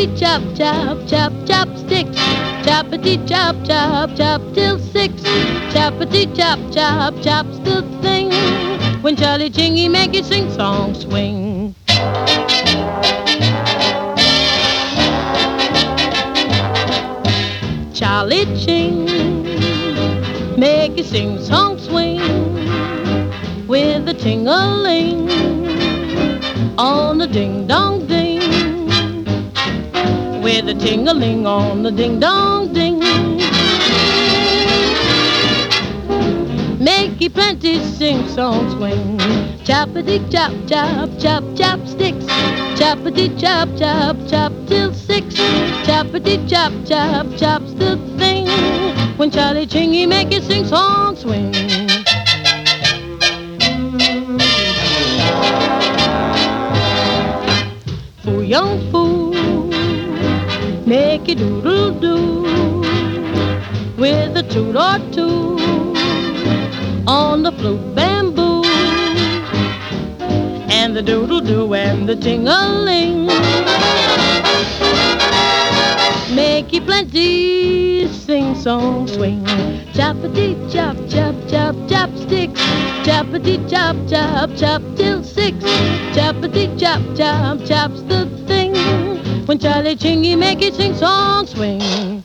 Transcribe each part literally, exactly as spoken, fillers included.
Choppity chop chop chop chopsticks. Choppity chop chop chop till six. Choppity chop chop chop's the thing. When Charlie Chingy make you sing song swing. Charlie Ching make you sing song swing with a ting-a-ling on the ding-dong ding, with a ting-a-ling on the ding-dong ding. Make you plenty sing song swing. Choppity chop chop chop chopsticks. Choppity chop chop chop till six. Choppity chop chop chop's the thing. When Charlie Chingy make you sing song swing. Fool young fool, make you doodle doo with a toot or two on the flute bamboo and the doodle doo and the ting-a-ling. Make you plenty sing song swing. Choppity chop chop chop chopsticks. Choppity chop chop chop till six. Choppity chop chop chop's the thing. When Charlie Chingy make you sing song swing.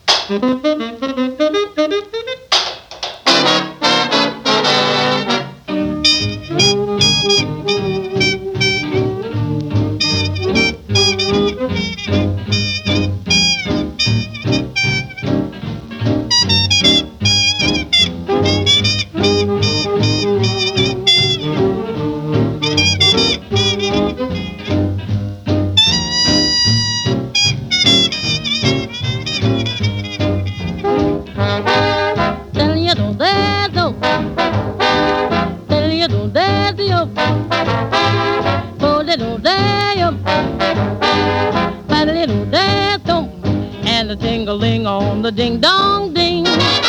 And the ting-a-ling on the ding-dong ding.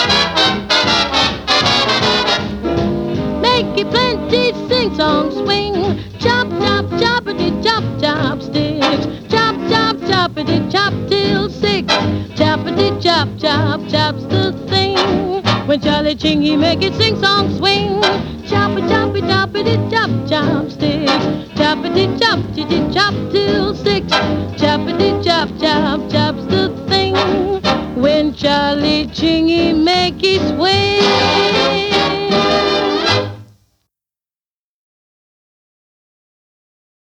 Make you plenty sing song swing. Chop chop choppity chop chop sticks. Chop chop choppity chop till six. Choppity chop chop chop's the thing. When Charlie Chingy make it sing song swing. Chop choppy choppity chop chop sticks.